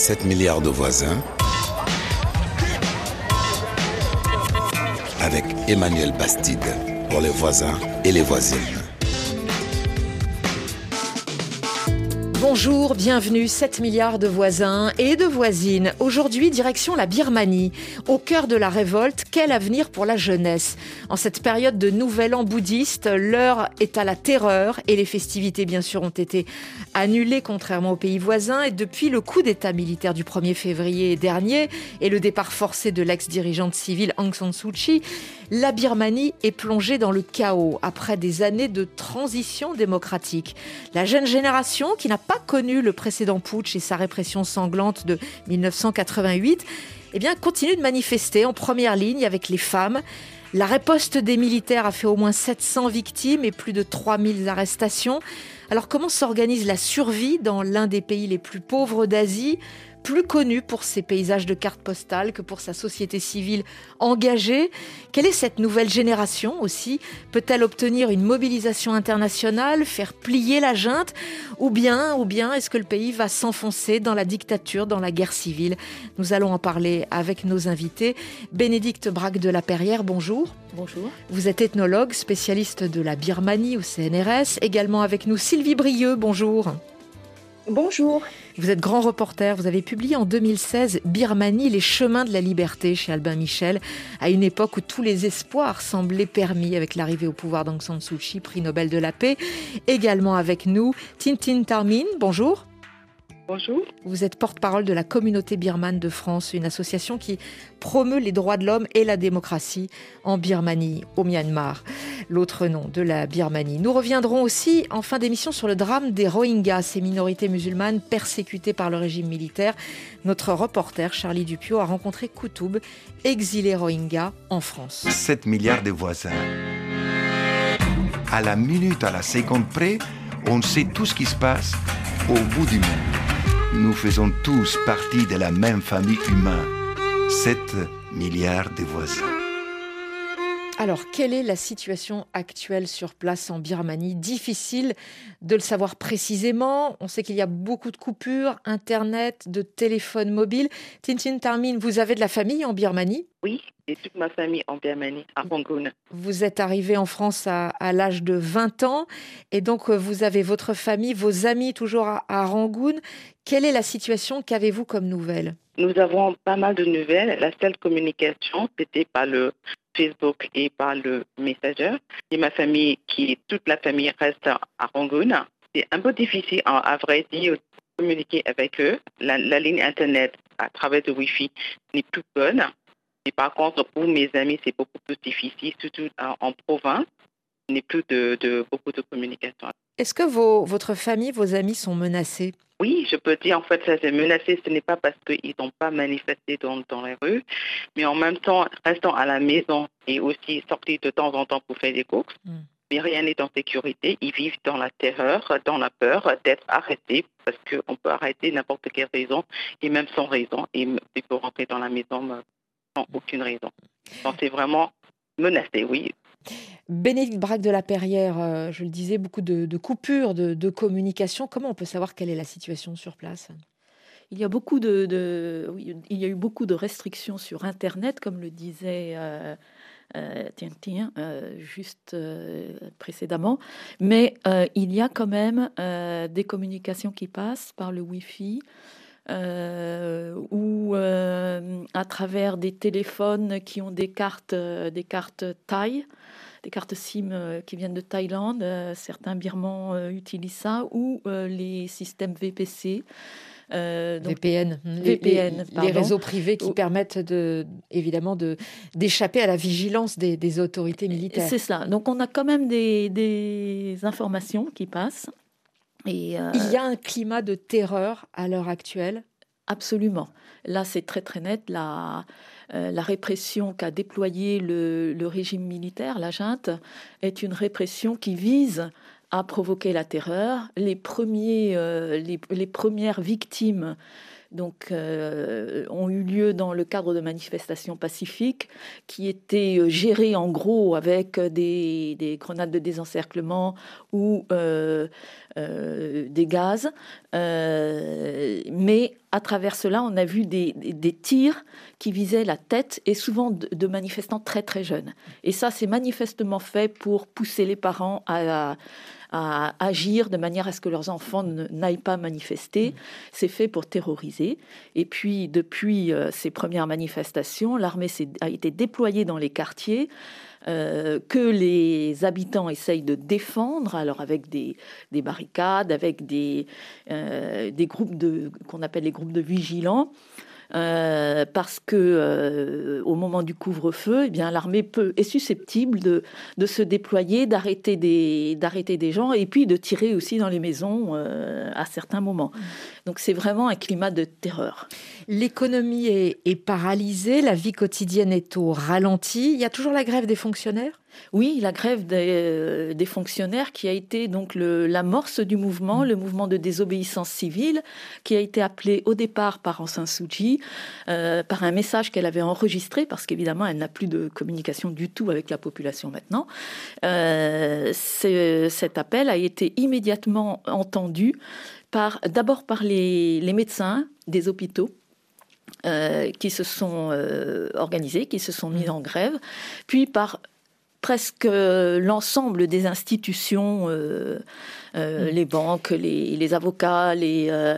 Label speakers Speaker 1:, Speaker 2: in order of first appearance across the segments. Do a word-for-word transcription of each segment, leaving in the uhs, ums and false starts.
Speaker 1: sept milliards de voisins avec Emmanuel Bastide pour les voisins et les voisines.
Speaker 2: Bonjour, bienvenue, sept milliards de voisins et de voisines. Aujourd'hui, direction la Birmanie. Au cœur de la révolte, quel avenir pour la jeunesse ? En cette période de nouvel an bouddhiste, l'heure est à la terreur et les festivités, bien sûr, ont été annulées, contrairement aux pays voisins. Et depuis le coup d'État militaire du premier février dernier et le départ forcé de l'ex-dirigeante civile Aung San Suu Kyi, la Birmanie est plongée dans le chaos après des années de transition démocratique. La jeune génération, qui n'a pas connu le précédent putsch et sa répression sanglante de dix-neuf cent quatre-vingt-huit, eh bien, continue de manifester en première ligne avec les femmes. La riposte des militaires a fait au moins sept cents victimes et plus de trois mille arrestations. Alors, comment s'organise la survie dans l'un des pays les plus pauvres d'Asie, plus connu pour ses paysages de cartes postales que pour sa société civile engagée? Quelle est cette nouvelle génération aussi ? Peut-elle obtenir une mobilisation internationale, faire plier la junte ? Ou bien, ou bien est-ce que le pays va s'enfoncer dans la dictature, dans la guerre civile ? Nous allons en parler avec nos invités. Bénédicte Braque de la Perrière, bonjour.
Speaker 3: Bonjour.
Speaker 2: Vous êtes ethnologue, spécialiste de la Birmanie au C N R S. Également avec nous Sylvie Brieux, bonjour.
Speaker 4: Bonjour.
Speaker 2: Vous êtes grand reporter, vous avez publié en deux mille seize « Birmanie, les chemins de la liberté » chez Albin Michel, à une époque où tous les espoirs semblaient permis avec l'arrivée au pouvoir d'Aung San Suu Kyi, prix Nobel de la paix. Également avec nous, Tintin Tarmin, bonjour.
Speaker 4: Bonjour.
Speaker 2: Vous êtes porte-parole de la communauté birmane de France, une association qui promeut les droits de l'homme et la démocratie en Birmanie, au Myanmar, l'autre nom de la Birmanie. Nous reviendrons aussi en fin d'émission sur le drame des Rohingyas, ces minorités musulmanes persécutées par le régime militaire. Notre reporter Charlie Dupiot a rencontré Koutoub, exilé Rohingya en France.
Speaker 5: sept milliards de voisins. À la minute, à la seconde près, on sait tout ce qui se passe au bout du monde. Nous faisons tous partie de la même famille humaine. sept milliards de voisins.
Speaker 2: Alors, quelle est la situation actuelle sur place en Birmanie ? Difficile de le savoir précisément. On sait qu'il y a beaucoup de coupures, Internet, de téléphones mobiles. Tintin Tarmin, vous avez de la famille en Birmanie ?
Speaker 4: Oui, et toute ma famille en Birmanie, à Rangoon.
Speaker 2: Vous êtes arrivé en France à, à l'âge de vingt ans et donc vous avez votre famille, vos amis toujours à, à Rangoon. Quelle est la situation ? Qu'avez-vous comme nouvelles ?
Speaker 4: Nous avons pas mal de nouvelles. La seule communication, c'était par le Facebook et par le Messenger. Et ma famille, qui toute la famille reste à Rangoon. C'est un peu difficile, à vrai dire, de communiquer avec eux. La, la ligne Internet à travers le Wi-Fi n'est plus bonne. Et par contre, pour mes amis, c'est beaucoup plus difficile, surtout en province. Il n'y a plus de, de, beaucoup de communication.
Speaker 2: Est-ce que vos, votre famille, vos amis sont menacés ?
Speaker 4: Oui, je peux dire, en fait, ça c'est menacé. Ce n'est pas parce qu'ils n'ont pas manifesté dans, dans les rues, mais en même temps, restant à la maison et aussi sortir de temps en temps pour faire des courses. Mm. Mais rien n'est en sécurité. Ils vivent dans la terreur, dans la peur d'être arrêtés, parce qu'on peut arrêter n'importe quelle raison, et même sans raison, et il faut rentrer dans la maison sans aucune raison. Donc c'est vraiment menacé, oui.
Speaker 2: Bénédicte Braque de la Perrière, euh, je le disais, beaucoup de, de coupures de, de communication. Comment on peut savoir quelle est la situation sur place ?
Speaker 3: Il y a beaucoup de, de oui, il y a eu beaucoup de restrictions sur Internet, comme le disait euh, euh, Tintin euh, juste euh, précédemment. Mais euh, il y a quand même euh, des communications qui passent par le Wi-Fi. Euh, ou euh, à travers des téléphones qui ont des cartes, euh, des cartes Thaï, des cartes SIM euh, qui viennent de Thaïlande. Euh, certains Birmans euh, utilisent ça, ou euh, les systèmes V P C.
Speaker 2: Euh, donc, V P N,
Speaker 3: V P N
Speaker 2: les, les réseaux privés qui oh. permettent de, évidemment de, d'échapper à la vigilance des, des autorités militaires.
Speaker 3: C'est ça. Donc on a quand même des, des informations qui passent.
Speaker 2: Et euh, il y a un climat de terreur à l'heure actuelle ?
Speaker 3: Absolument. Là, c'est très très net. La, euh, la répression qu'a déployée le, le régime militaire, la junte, est une répression qui vise à provoquer la terreur. Les, premiers, euh, les, les premières victimes donc, euh, ont eu lieu dans le cadre de manifestations pacifiques qui étaient gérées en gros avec des, des grenades de désencerclement ou euh, euh, des gaz. Euh, mais à travers cela, on a vu des, des, des tirs qui visaient la tête et souvent de, de manifestants très très jeunes. Et ça, c'est manifestement fait pour pousser les parents à... à à agir de manière à ce que leurs enfants n'aillent pas manifester. C'est fait pour terroriser. Et puis, depuis euh, ces premières manifestations, l'armée a été déployée dans les quartiers euh, que les habitants essayent de défendre, alors avec des, des barricades, avec des, euh, des groupes de, qu'on appelle les groupes de vigilants. Euh, parce que euh, au moment du couvre-feu, eh bien l'armée peut est susceptible de de se déployer, d'arrêter des d'arrêter des gens et puis de tirer aussi dans les maisons euh, à certains moments. Donc c'est vraiment un climat de terreur.
Speaker 2: L'économie est, est paralysée, la vie quotidienne est au ralenti. Il y a toujours la grève des fonctionnaires ?
Speaker 3: Oui, la grève des, euh, des fonctionnaires qui a été donc le, l'amorce du mouvement, le mouvement de désobéissance civile, qui a été appelé au départ par Aung San Suu Kyi, euh, par un message qu'elle avait enregistré, parce qu'évidemment, elle n'a plus de communication du tout avec la population maintenant. Euh, c'est, cet appel a été immédiatement entendu par, d'abord par les, les médecins des hôpitaux, euh, qui se sont euh, organisés, qui se sont mis en grève, puis par presque l'ensemble des institutions, euh, euh, mmh. les banques, les, les avocats, les, euh,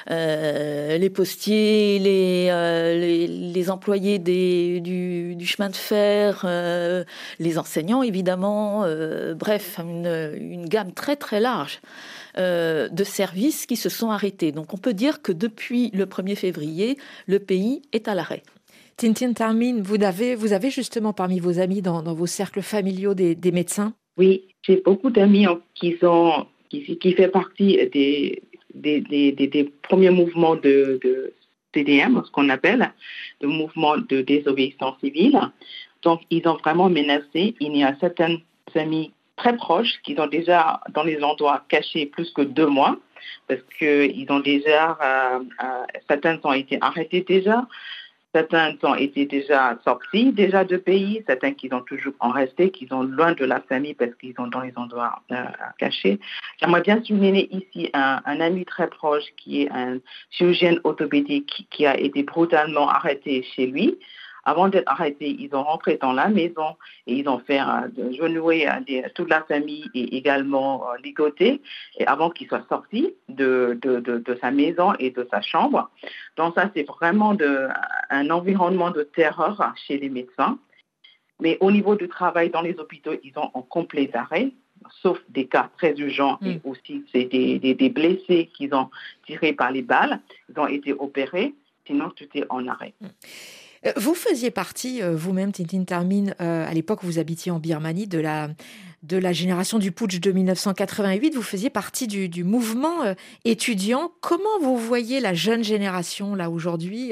Speaker 3: euh, les postiers, les, euh, les, les employés des, du, du chemin de fer, euh, les enseignants évidemment, euh, bref, une, une gamme très très large euh, de services qui se sont arrêtés. Donc on peut dire que depuis le premier février, le pays est à l'arrêt.
Speaker 2: Tintin Tarmin, vous avez, vous avez justement parmi vos amis dans, dans vos cercles familiaux des, des médecins ?
Speaker 4: Oui, j'ai beaucoup d'amis qui sont qui, qui fait partie des, des, des, des, des premiers mouvements de, de C D M, ce qu'on appelle le mouvement de désobéissance civile. Donc, ils ont vraiment menacé. Il y a certains amis très proches qui sont déjà dans les endroits cachés plus que deux mois parce qu'ils ont déjà, euh, euh, certains ont été arrêtés déjà. Certains ont été déjà sortis déjà de pays, certains qui sont toujours en resté, qui sont loin de la famille parce qu'ils sont dans les endroits euh, cachés. J'aimerais bien souligner ici un, un ami très proche qui est un chirurgien orthopédique qui, qui a été brutalement arrêté chez lui. Avant d'être arrêtés, ils ont rentré dans la maison et ils ont fait euh, genouiller euh, toute la famille et également euh, ligoter et avant qu'il soit sorti de, de, de, de sa maison et de sa chambre. Donc ça, c'est vraiment de, un environnement de terreur chez les médecins. Mais au niveau du travail dans les hôpitaux, ils sont en complet arrêt, sauf des cas très urgents mmh. et aussi c'est des, des, des blessés qui ont tirés par les balles. Ils ont été opérés, sinon tout est en arrêt. Mmh.
Speaker 2: Vous faisiez partie, vous-même, Tintin Tarmin, euh, à l'époque où vous habitiez en Birmanie, de la, de la génération du putsch de dix-neuf cent quatre-vingt-huit. Vous faisiez partie du, du mouvement euh, étudiant. Comment vous voyez la jeune génération, là, aujourd'hui,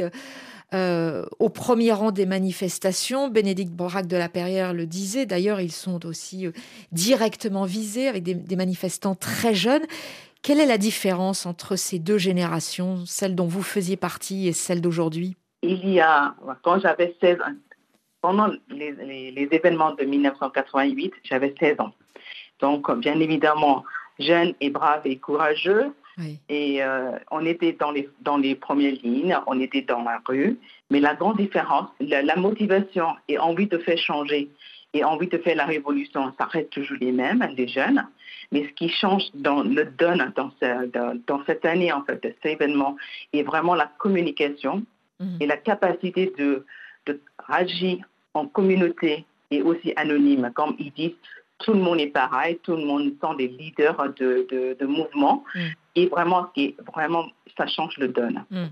Speaker 2: euh, au premier rang des manifestations? Bénédicte Borac de la Perrière le disait. D'ailleurs, ils sont aussi euh, directement visés avec des, des manifestants très jeunes. Quelle est la différence entre ces deux générations, celle dont vous faisiez partie et celle d'aujourd'hui?
Speaker 4: Il y a, quand j'avais seize ans, pendant les, les, les événements de dix-neuf cent quatre-vingt-huit, j'avais seize ans. Donc, bien évidemment, jeune et brave et courageux. Oui. Et euh, on était dans les, dans les premières lignes, on était dans la rue. Mais la grande différence, la, la motivation et envie de faire changer et envie de faire la révolution, ça reste toujours les mêmes, les jeunes. Mais ce qui change dans le donne dans, ce, dans, dans cette année, en fait, de cet événement, est vraiment la communication. Et la capacité de, de agir en communauté et aussi anonyme. Comme ils disent, tout le monde est pareil, tout le monde sont des leaders de, de, de mouvement. Mm. Et vraiment, vraiment, ça change le donne. Mm.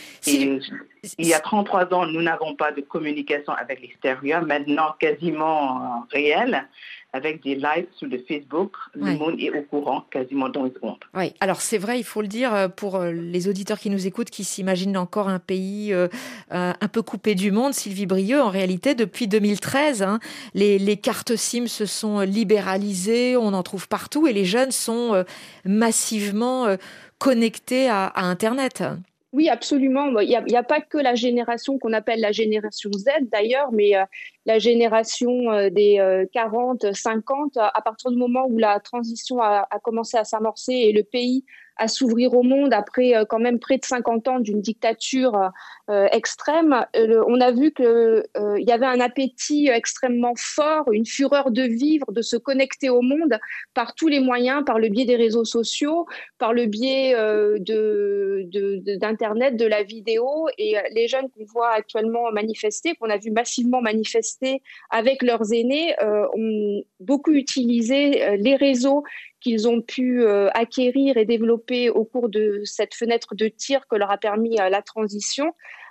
Speaker 4: Et si... il y a trente-trois ans, nous n'avons pas de communication avec l'extérieur. Maintenant, quasiment euh, réel, avec des lives sur le Facebook, ouais. Le monde est au courant quasiment dans une seconde.
Speaker 2: Oui, alors c'est vrai, il faut le dire, pour les auditeurs qui nous écoutent, qui s'imaginent encore un pays euh, un peu coupé du monde, Sylvie Brieux, en réalité, depuis deux mille treize, hein, les, les cartes SIM se sont libéralisées, on en trouve partout, et les jeunes sont euh, massivement euh, connectés à, à Internet.
Speaker 6: Oui, absolument. Il n'y a, il y a pas que la génération qu'on appelle la génération Z d'ailleurs, mais euh, la génération euh, des euh, quarante, cinquante, à partir du moment où la transition a, a commencé à s'amorcer et le pays à s'ouvrir au monde après euh, quand même près de cinquante ans d'une dictature euh, extrême, euh, on a vu qu'il euh, y avait un appétit extrêmement fort, une fureur de vivre, de se connecter au monde par tous les moyens, par le biais des réseaux sociaux, par le biais euh, de, de, de, d'Internet, de la vidéo. Et les jeunes qu'on voit actuellement manifester, qu'on a vu massivement manifester avec leurs aînés, euh, ont beaucoup utilisé les réseaux qu'ils ont pu euh, acquérir et développer au cours de cette fenêtre de tir que leur a permis euh, la transition,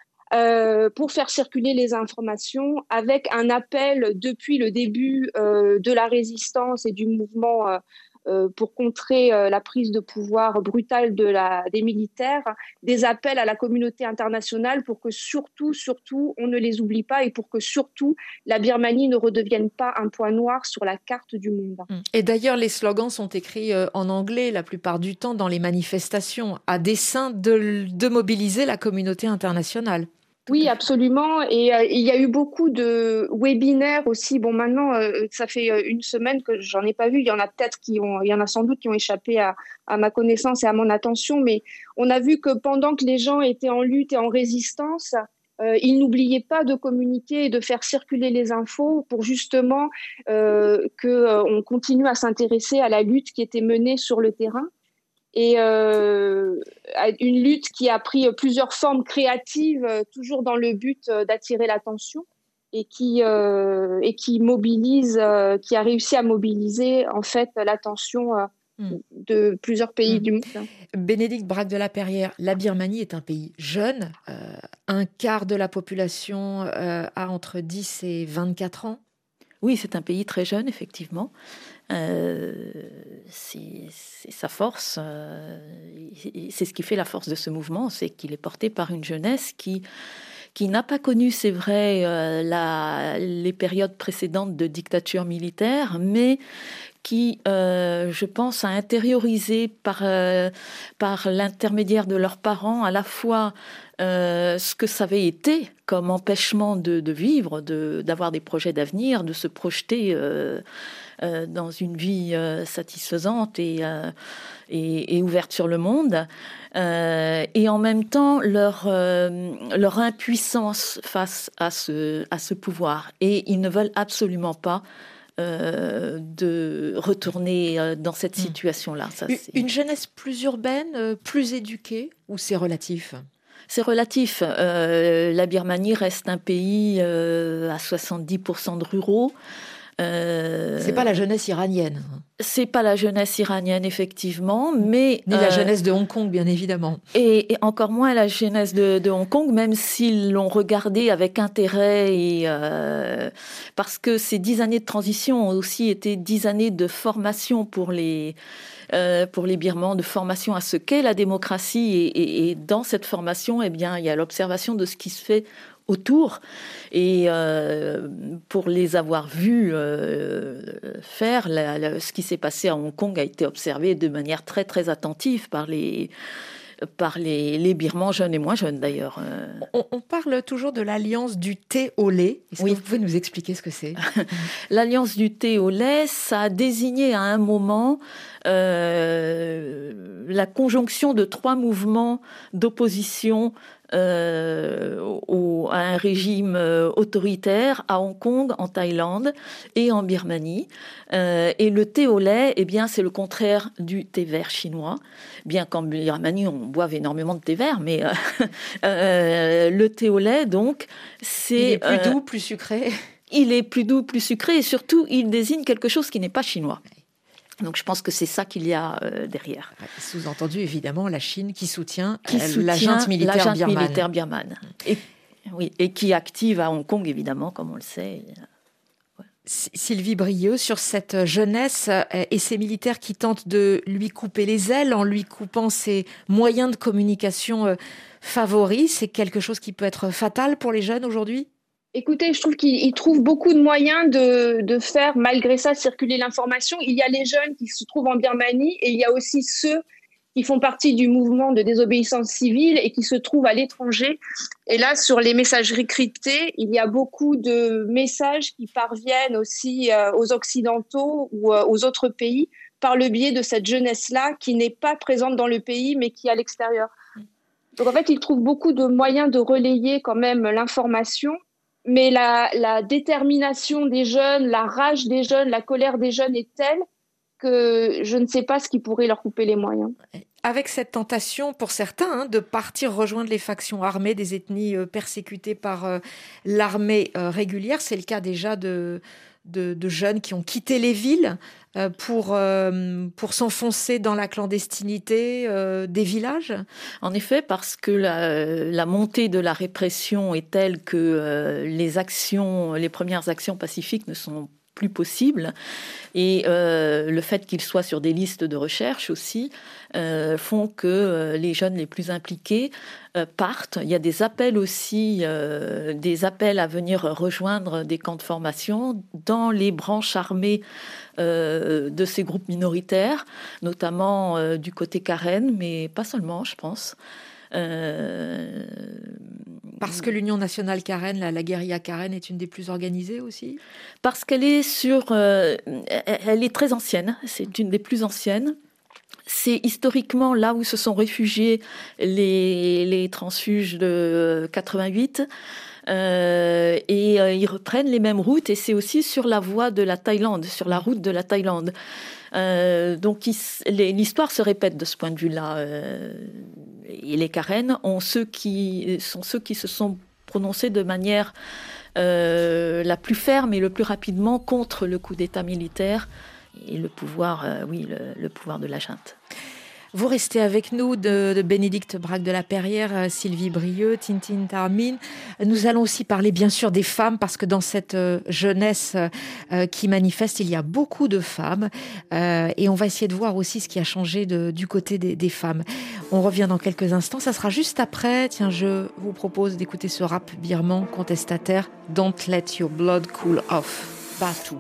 Speaker 6: euh, pour faire circuler les informations avec un appel depuis le début euh, de la résistance et du mouvement euh, euh, pour contrer euh, la prise de pouvoir brutale de la, des militaires, des appels à la communauté internationale pour que surtout, surtout, on ne les oublie pas et pour que surtout la Birmanie ne redevienne pas un point noir sur la carte du monde.
Speaker 2: Et d'ailleurs, les slogans sont écrits en anglais la plupart du temps dans les manifestations, à dessein de, de mobiliser la communauté internationale.
Speaker 6: Oui, absolument. Et euh, il y a eu beaucoup de webinaires aussi. Bon, maintenant, euh, ça fait une semaine que j'en ai pas vu. Il y en a peut-être qui ont, il y en a sans doute qui ont échappé à, à ma connaissance et à mon attention. Mais on a vu que pendant que les gens étaient en lutte et en résistance, euh, ils n'oubliaient pas de communiquer et de faire circuler les infos pour justement euh, que euh, on continue à s'intéresser à la lutte qui était menée sur le terrain. Et euh, une lutte qui a pris plusieurs formes créatives, toujours dans le but d'attirer l'attention et qui, euh, et qui mobilise, euh, qui a réussi à mobiliser en fait l'attention euh, mmh. de plusieurs pays mmh. du monde.
Speaker 2: Bénédicte Braque de la Perrière, la Birmanie est un pays jeune. Euh, un quart de la population euh, a entre dix et vingt-quatre ans.
Speaker 3: Oui, c'est un pays très jeune, effectivement. Euh, c'est, c'est sa force, euh, c'est ce qui fait la force de ce mouvement, c'est qu'il est porté par une jeunesse qui, qui n'a pas connu, c'est vrai, euh, la, les périodes précédentes de dictature militaire, mais qui, euh, je pense, a intériorisé par, euh, par l'intermédiaire de leurs parents à la fois euh, ce que ça avait été comme empêchement de, de vivre, de, d'avoir des projets d'avenir, de se projeter euh, euh, dans une vie euh, satisfaisante et, euh, et, et ouverte sur le monde, euh, et en même temps leur, euh, leur impuissance face à ce, à ce pouvoir. Et ils ne veulent absolument pas Euh, de retourner euh, dans cette situation-là. Ça,
Speaker 2: une,
Speaker 3: c'est...
Speaker 2: une jeunesse plus urbaine, euh, plus éduquée, ou c'est relatif ?
Speaker 3: C'est relatif. Euh, la Birmanie reste un pays euh, à soixante-dix pour cent de ruraux.
Speaker 2: Euh, c'est pas la jeunesse iranienne.
Speaker 3: C'est pas la jeunesse iranienne, effectivement, mais...
Speaker 2: Ni euh, la jeunesse de Hong Kong, bien évidemment.
Speaker 3: Et, et encore moins la jeunesse de, de Hong Kong, même s'ils l'ont regardée avec intérêt, et, euh, parce que ces dix années de transition ont aussi été dix années de formation pour les, euh, pour les Birmans, de formation à ce qu'est la démocratie. Et, et, et dans cette formation, eh bien, il y a l'observation de ce qui se fait autour, et euh, pour les avoir vus euh, faire, la, la, ce qui s'est passé à Hong Kong a été observé de manière très très attentive par les par les, les Birmans, jeunes et moins jeunes d'ailleurs.
Speaker 2: On, on parle toujours de l'alliance du thé au lait. Est-ce
Speaker 3: oui.
Speaker 2: que vous pouvez nous expliquer ce que c'est ?
Speaker 3: L'alliance du thé au lait, ça a désigné à un moment euh, la conjonction de trois mouvements d'opposition Euh, au, à un régime euh, autoritaire à Hong Kong, en Thaïlande et en Birmanie. Euh, et le thé au lait, eh bien, c'est le contraire du thé vert chinois. Bien qu'en Birmanie, on boive énormément de thé vert, mais euh, euh, le thé au lait, donc, c'est...
Speaker 2: Il est plus
Speaker 3: euh,
Speaker 2: doux, plus sucré.
Speaker 3: Il est plus doux, plus sucré, et surtout, il désigne quelque chose qui n'est pas chinois. Donc je pense que c'est ça qu'il y a euh, derrière.
Speaker 2: Sous-entendu, évidemment, la Chine qui soutient,
Speaker 3: qui
Speaker 2: euh,
Speaker 3: soutient
Speaker 2: la junte militaire,
Speaker 3: la junte
Speaker 2: birmane.
Speaker 3: militaire birmane. Et, oui, et qui active à Hong Kong, évidemment, comme on le sait.
Speaker 2: Ouais. Sylvie Brieux, sur cette jeunesse et ces militaires qui tentent de lui couper les ailes en lui coupant ses moyens de communication favoris, c'est quelque chose qui peut être fatal pour les jeunes aujourd'hui ?
Speaker 6: Écoutez, je trouve qu'ils trouvent beaucoup de moyens de, de faire, malgré ça, circuler l'information. Il y a les jeunes qui se trouvent en Birmanie et il y a aussi ceux qui font partie du mouvement de désobéissance civile et qui se trouvent à l'étranger. Et là, sur les messageries cryptées, il y a beaucoup de messages qui parviennent aussi euh, aux Occidentaux ou euh, aux autres pays par le biais de cette jeunesse-là qui n'est pas présente dans le pays, mais qui est à l'extérieur. Donc en fait, ils trouvent beaucoup de moyens de relayer quand même l'information, mais la, la détermination des jeunes, la rage des jeunes, la colère des jeunes est telle que je ne sais pas ce qui pourrait leur couper les moyens.
Speaker 2: Avec cette tentation pour certains hein, de partir rejoindre les factions armées des ethnies euh, persécutées par euh, l'armée euh, régulière, c'est le cas déjà de, de, de jeunes qui ont quitté les villes euh, pour, euh, pour s'enfoncer dans la clandestinité euh, des villages.
Speaker 3: En effet, parce que la, la montée de la répression est telle que euh, les actions, les premières actions pacifiques ne sont plus possible et euh, le fait qu'ils soient sur des listes de recherche aussi euh, font que euh, les jeunes les plus impliqués euh, partent. Il y a des appels aussi, euh, des appels à venir rejoindre des camps de formation dans les branches armées euh, de ces groupes minoritaires, notamment euh, du côté Karen, mais pas seulement, je pense. Euh...
Speaker 2: Parce que l'Union nationale Karen, la, la guérilla Karen est une des plus organisées aussi.
Speaker 3: Parce qu'elle est sur, euh, elle est très ancienne. C'est une des plus anciennes. C'est historiquement là où se sont réfugiés les, les transfuges de quatre-vingt-huit. Euh, et euh, ils reprennent les mêmes routes. Et c'est aussi sur la voie de la Thaïlande, sur la route de la Thaïlande. Euh, donc il, les, l'histoire se répète de ce point de vue-là. Euh, et les Karen ont ceux qui, sont ceux qui se sont prononcés de manière euh, la plus ferme et le plus rapidement contre le coup d'État militaire et le pouvoir, euh, oui, le, le pouvoir de la junte.
Speaker 2: Vous restez avec nous de, de Bénédicte Braque de la Perrière, Sylvie Brieux, Tintine Tarmine. Nous allons aussi parler bien sûr des femmes parce que dans cette jeunesse euh, qui manifeste, il y a beaucoup de femmes euh, et on va essayer de voir aussi ce qui a changé de, du côté des, des femmes. On revient dans quelques instants, ça sera juste après. Tiens, je vous propose d'écouter ce rap birman contestataire Don't Let Your Blood Cool Off. Batu.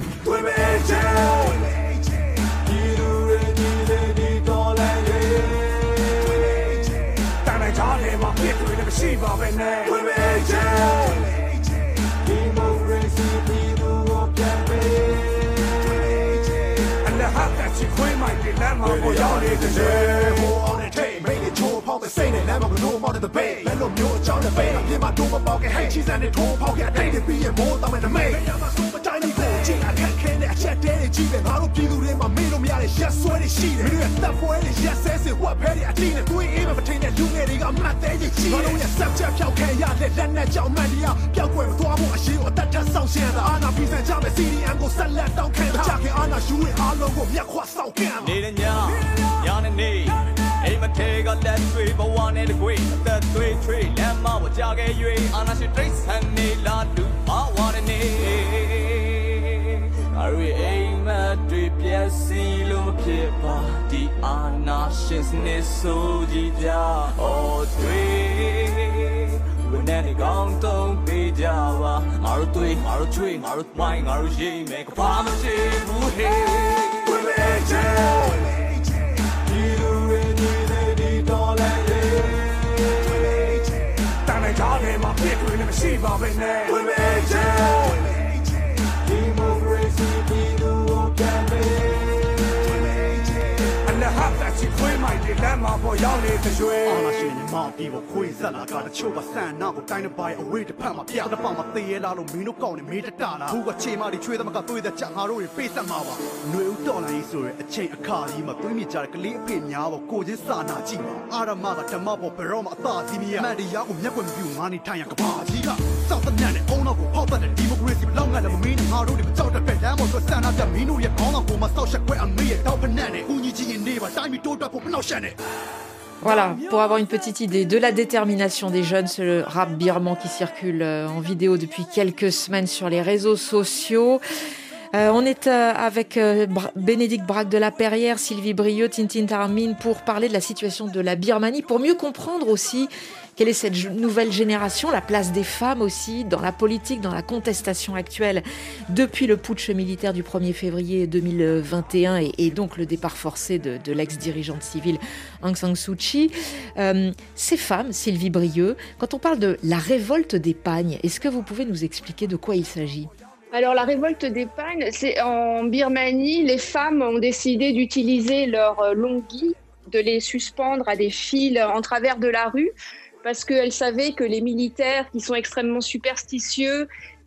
Speaker 7: အိမ်မထဲကလက်တွေဘဝနဲ့တကွေအသက်သွေးထွေးလမ်းမပေါ်ကြခဲ့၍အာနာရှိတိတ်ဆန်နေလာလူဘဝနဲ့ငါတို့အိမ်မက်တွေပြည့်စည်လို့မဖြစ်ပါဒီအာနာရှင်စနစ်ဆိုကြည်ကြအော်တွေဝိနဲ့ကောင်းတုံးပေးကြပါငါတို့တွေငါတို့ချွေးငါတို့ဝိုင်းငါတို့ရေးမယ်ကဘာမရှိဘူးဟေးဝိမဲချေShe bobbing there. We made it. Democracy, people who can be. And the half that she quit my dilemma for young little joy.
Speaker 8: On a shiny mount, people quiz and I got a choke of sand. Now go down to buy a way to put my piano upon my theater. Mino calling me the Dana. Who got chima the trade of the the Chaharo in face and Mava. No dollar is a chain of car. You must me jack leap in Yavo, Koji Sana Jima. Aramaga, Tamabo, Peroma, Thadimia, Madia, Yakum, you money, Tanya Kapajiga. Southern Nanny, owner of Papa, the democracy, long and a meaning, how do you talk to Pedamo to stand up the Minu, your corner for my social way and me, Open Nanny, who you in neighbor, time you told up for no Shanny.
Speaker 2: Voilà, pour avoir une petite idée de la détermination des jeunes, c'est le rap birman qui circule en vidéo depuis quelques semaines sur les réseaux sociaux. Euh, on est euh, avec euh, Bra- Bénédicte Braque de la Perrière, Sylvie Brieux, Tintine Tarmine pour parler de la situation de la Birmanie, pour mieux comprendre aussi Quelle est cette nouvelle génération, la place des femmes aussi dans la politique, dans la contestation actuelle depuis le putsch militaire du premier février deux mille vingt et un et, et donc le départ forcé de, de l'ex-dirigeante civile Aung San Suu Kyi. Euh, ces femmes, Sylvie Brieux, quand on parle de la révolte des pagnes, est-ce que vous pouvez nous expliquer de quoi il s'agit ?
Speaker 6: Alors, la révolte des pagnes, c'est en Birmanie, les femmes ont décidé d'utiliser leurs longuis, de les suspendre à des fils en travers de la rue, parce qu'elles savaient que les militaires, qui sont extrêmement superstitieux,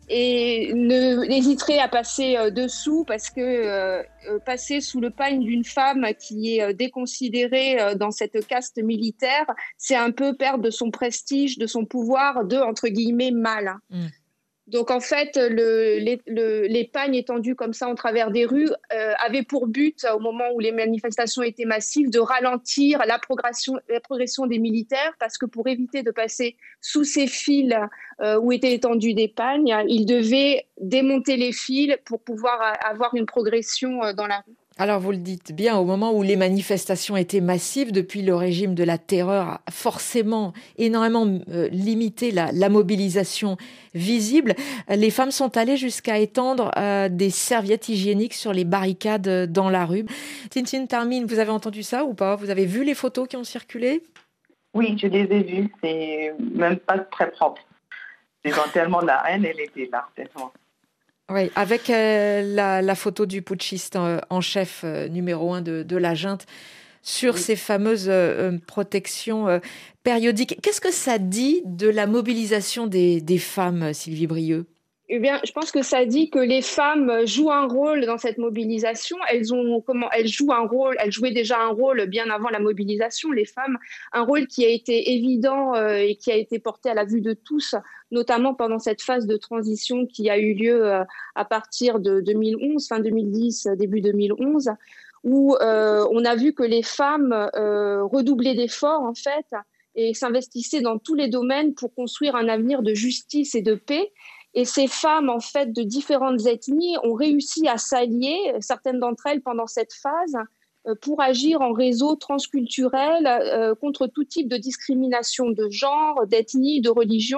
Speaker 6: et ne n'hésiteraient à passer dessous, parce que euh, passer sous le pagne d'une femme qui est déconsidérée dans cette caste militaire, c'est un peu perdre de son prestige, de son pouvoir, de, entre guillemets, mal. Mmh. Donc, en fait, le, les, le, les pagnes étendus comme ça en travers des rues euh, avaient pour but, au moment où les manifestations étaient massives, de ralentir la progression, la progression des militaires, parce que pour éviter de passer sous ces fils euh, où étaient étendus des pagnes, ils devaient démonter les fils pour pouvoir avoir une progression dans la rue.
Speaker 2: Alors vous le dites bien, au moment où les manifestations étaient massives, depuis le régime de la terreur a forcément énormément euh, limité la, la mobilisation visible, les femmes sont allées jusqu'à étendre euh, des serviettes hygiéniques sur les barricades dans la rue. Tintin Tarmin, vous avez entendu ça ou pas ? Vous avez vu les photos qui ont circulé ?
Speaker 4: Oui, je les ai vues, c'est même pas très propre. Ils ont tellement la haine, elle était là, tellement.
Speaker 2: Oui, avec euh, la, la photo du putschiste en, en chef euh, numéro un de, de la junte sur oui. ces fameuses euh, protections euh, périodiques. Qu'est-ce que ça dit de la mobilisation des, des femmes, Sylvie Brieux ?
Speaker 6: Eh bien, je pense que ça dit que les femmes jouent un rôle dans cette mobilisation. Elles ont comment elles jouent un rôle. Elles jouaient déjà un rôle bien avant la mobilisation. Les femmes, un rôle qui a été évident euh, et qui a été porté à la vue de tous, notamment pendant cette phase de transition qui a eu lieu euh, à partir de deux mille onze, fin deux mille dix, début deux mille onze, où euh, on a vu que les femmes euh, redoublaient d'efforts en fait et s'investissaient dans tous les domaines pour construire un avenir de justice et de paix. Et ces femmes, en fait, de différentes ethnies ont réussi à s'allier, certaines d'entre elles, pendant cette phase, euh, pour agir en réseau transculturel euh, contre tout type de discrimination de genre, d'ethnie, de religion.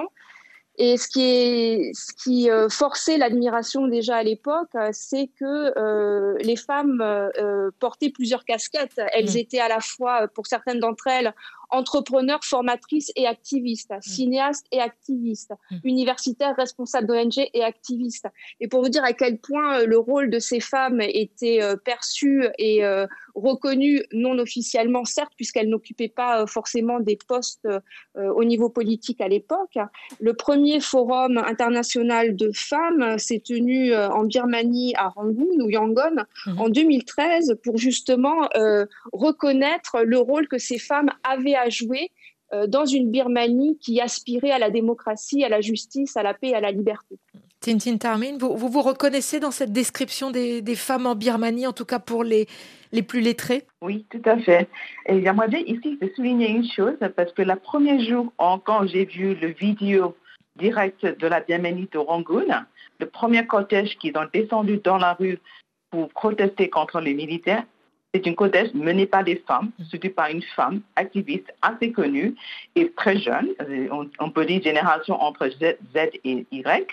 Speaker 6: Et ce qui, est, ce qui euh, forçait l'admiration déjà à l'époque, euh, c'est que euh, les femmes euh, portaient plusieurs casquettes. Elles mmh. étaient à la fois, pour certaines d'entre elles, entrepreneurs, formatrices et activistes, mmh. cinéastes et activistes, mmh. universitaires, responsables d'O N G et activistes. Et pour vous dire à quel point le rôle de ces femmes était euh, perçu et euh, reconnu non officiellement, certes, puisqu'elles n'occupaient pas euh, forcément des postes euh, au niveau politique à l'époque, le premier forum international de femmes s'est tenu euh, en Birmanie à Rangoon ou Yangon mmh. en deux mille treize pour justement euh, reconnaître le rôle que ces femmes avaient à jouer euh, dans une Birmanie qui aspirait à la démocratie, à la justice, à la paix et à la liberté.
Speaker 2: Tintin Tarmin, vous, vous vous reconnaissez dans cette description des, des femmes en Birmanie, en tout cas pour les, les plus lettrés ?
Speaker 4: Oui, tout à fait. Et j'aimerais bien ici de souligner une chose, parce que le premier jour, quand j'ai vu le vidéo direct de la Birmanie de Rangoon, le premier cortège qu'ils ont descendu dans la rue pour protester contre les militaires, c'est une cortège menée par des femmes, surtout par une femme activiste assez connue et très jeune, on, on peut dire génération entre Z, Z et Y.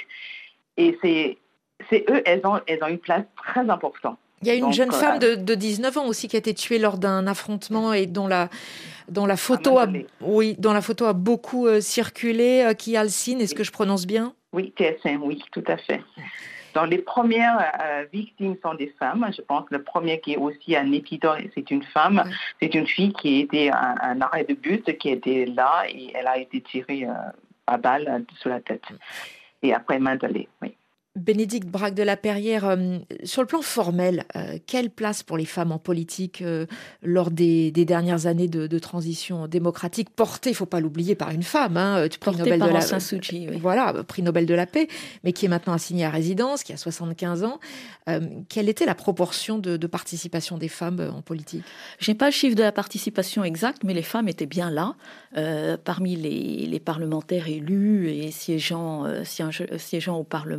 Speaker 4: Et c'est, c'est eux, elles ont, elles ont une place très importante.
Speaker 2: Il y a une
Speaker 4: Donc,
Speaker 2: jeune
Speaker 4: euh,
Speaker 2: femme de, de dix-neuf ans aussi qui a été tuée lors d'un affrontement et dont la, dont la, photo, a, oui, dont la photo a beaucoup euh, circulé. Euh, Ki Ail-sin, est-ce que je prononce bien ?
Speaker 4: Oui, T S M, oui, tout à fait. Donc, les premières euh, victimes sont des femmes. Je pense que le premier qui est aussi à Naypyidaw, c'est une femme. Oui. C'est une fille qui était un, un arrêt de bus, qui était là et elle a été tirée euh, à balle euh, sur la tête. Et après, main de lait, oui.
Speaker 2: Bénédicte Braque de la Perrière, euh, sur le plan formel, euh, quelle place pour les femmes en politique euh, lors des, des dernières années de, de transition démocratique, portée, il ne faut pas l'oublier, par une femme, hein, prix
Speaker 3: portée
Speaker 2: Nobel
Speaker 3: par
Speaker 2: de la,
Speaker 3: Aung San Suu Kyi, oui.
Speaker 2: Voilà, prix Nobel de la paix, mais qui est maintenant assignée à résidence, qui a soixante-quinze ans. Euh, quelle était la proportion de, de participation des femmes en politique ?
Speaker 3: Je n'ai pas le chiffre de la participation exact, mais les femmes étaient bien là, euh, parmi les, les parlementaires élus et siégeant, euh, siégeant au Parlement. Il y a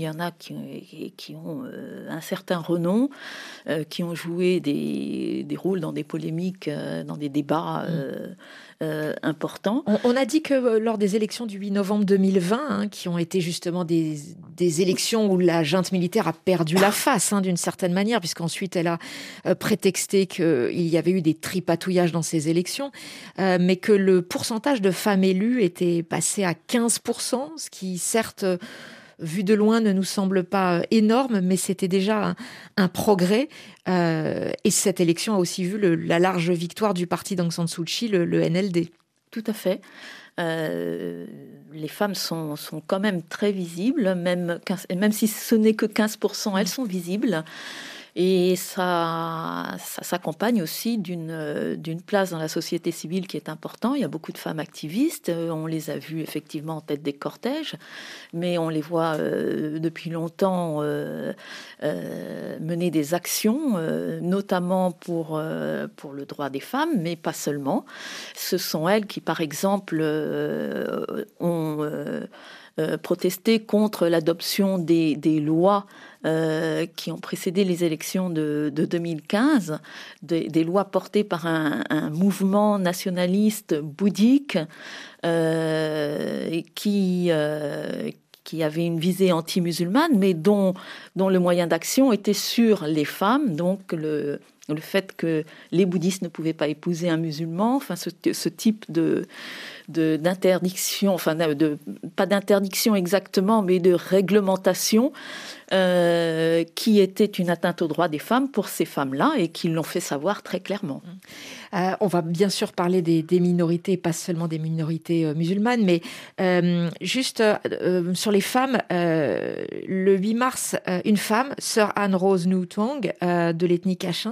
Speaker 3: y en a qui, qui ont euh, un certain renom, euh, qui ont joué des, des rôles dans des polémiques, euh, dans des débats euh, euh, importants.
Speaker 2: On, on a dit que euh, lors des élections du huit novembre deux mille vingt, hein, qui ont été justement des, des élections où la junte militaire a perdu la face, hein, d'une certaine manière, puisqu'ensuite elle a euh, prétexté qu'il y avait eu des tripatouillages dans ces élections, euh, mais que le pourcentage de femmes élues était passé à quinze pour cent, ce qui certes, euh, vu de loin, ne nous semble pas énorme, mais c'était déjà un, un progrès. Euh, et cette élection a aussi vu le, la large victoire du parti d'Aung San Suu Kyi, le, le N L D.
Speaker 3: Tout à fait. Euh, les femmes sont, sont quand même très visibles, même, quinze, même si ce n'est que quinze pour cent, elles sont visibles. Et ça, ça s'accompagne aussi d'une, d'une place dans la société civile qui est importante. Il y a beaucoup de femmes activistes. On les a vues effectivement en tête des cortèges, mais on les voit euh, depuis longtemps euh, euh, mener des actions, euh, notamment pour, euh, pour le droit des femmes, mais pas seulement. Ce sont elles qui, par exemple, euh, ont euh, euh, protesté contre l'adoption des, des lois Euh, qui ont précédé les élections de, de deux mille quinze, des, des lois portées par un, un mouvement nationaliste bouddhique euh, qui, euh, qui avait une visée anti-musulmane, mais dont, dont le moyen d'action était sur les femmes, donc le, le fait que les bouddhistes ne pouvaient pas épouser un musulman, enfin ce, ce type de... De, d'interdiction, enfin de, pas d'interdiction exactement, mais de réglementation euh, qui était une atteinte aux droits des femmes pour ces femmes-là et qui l'ont fait savoir très clairement.
Speaker 2: Euh, on va bien sûr parler des, des minorités, pas seulement des minorités euh, musulmanes, mais euh, juste euh, sur les femmes, euh, le huit mars, euh, une femme, sœur Anne-Rose Nutong, euh, de l'ethnie Kachin,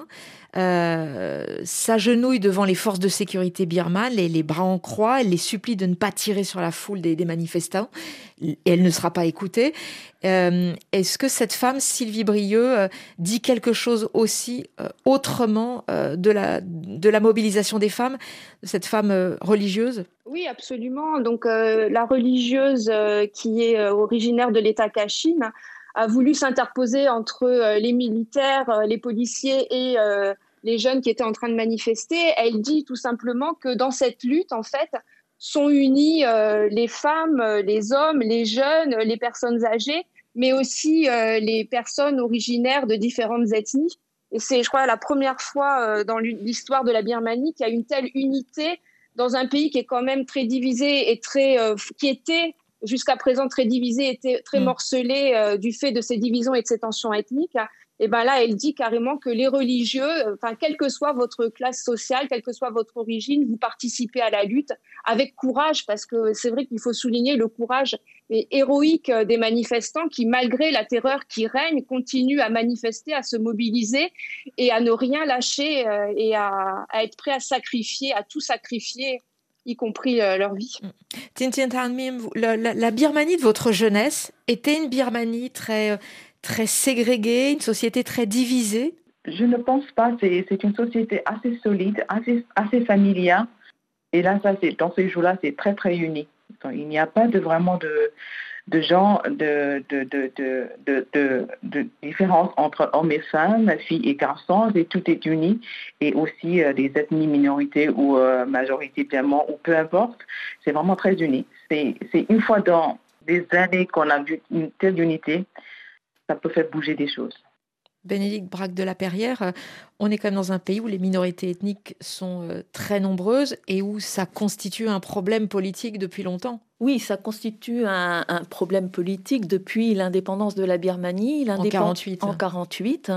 Speaker 2: Euh, s'agenouille devant les forces de sécurité birmanes, les, les bras en croix, elle les supplie de ne pas tirer sur la foule des, des manifestants, et elle ne sera pas écoutée. Euh, est-ce que cette femme, Sylvie Brieux, euh, dit quelque chose aussi euh, autrement euh, de, la, de la mobilisation des femmes, de cette femme euh, religieuse ?
Speaker 6: Oui, absolument. Donc euh, la religieuse euh, qui est euh, originaire de l'État Kachin a voulu s'interposer entre euh, les militaires, euh, les policiers et euh, les jeunes qui étaient en train de manifester. Elle dit tout simplement que dans cette lutte, en fait, sont unis euh, les femmes, les hommes, les jeunes, les personnes âgées, mais aussi euh, les personnes originaires de différentes ethnies. Et c'est, je crois, la première fois euh, dans l'histoire de la Birmanie qu'il y a une telle unité dans un pays qui est quand même très divisé et très, euh, qui était jusqu'à présent très divisé, était très morcelé euh, du fait de ces divisions et de ces tensions ethniques. Et ben là, elle dit carrément que les religieux, enfin, quelle que soit votre classe sociale, quelle que soit votre origine, vous participez à la lutte avec courage, parce que c'est vrai qu'il faut souligner le courage héroïque des manifestants qui, malgré la terreur qui règne, continuent à manifester, à se mobiliser et à ne rien lâcher euh, et à, à être prêts à sacrifier, à tout sacrifier, y compris euh, leur vie.
Speaker 2: Tin Tin Than Mim, la, la, la Birmanie de votre jeunesse était une Birmanie très... très ségrégée, une société très divisée?
Speaker 4: Je ne pense pas. C'est, c'est une société assez solide, assez, assez familiale. Et là, ça, c'est, dans ces jours-là, c'est très, très uni. Donc, il n'y a pas de, vraiment de, de genre de, de, de, de, de, de, de différence entre hommes et femmes, filles et garçons. Et tout est uni. Et aussi euh, des ethnies, minorités ou euh, majorité, birmane, ou peu importe. C'est vraiment très uni. C'est, c'est une fois dans des années qu'on a vu une telle unité, ça peut faire bouger des choses.
Speaker 2: Bénédicte Braque de la Perrière, on est quand même dans un pays où les minorités ethniques sont très nombreuses et où ça constitue un problème politique depuis longtemps.
Speaker 3: Oui, ça constitue un, un problème politique depuis l'indépendance de la Birmanie.
Speaker 2: En quarante-huit.
Speaker 3: En quarante-huit.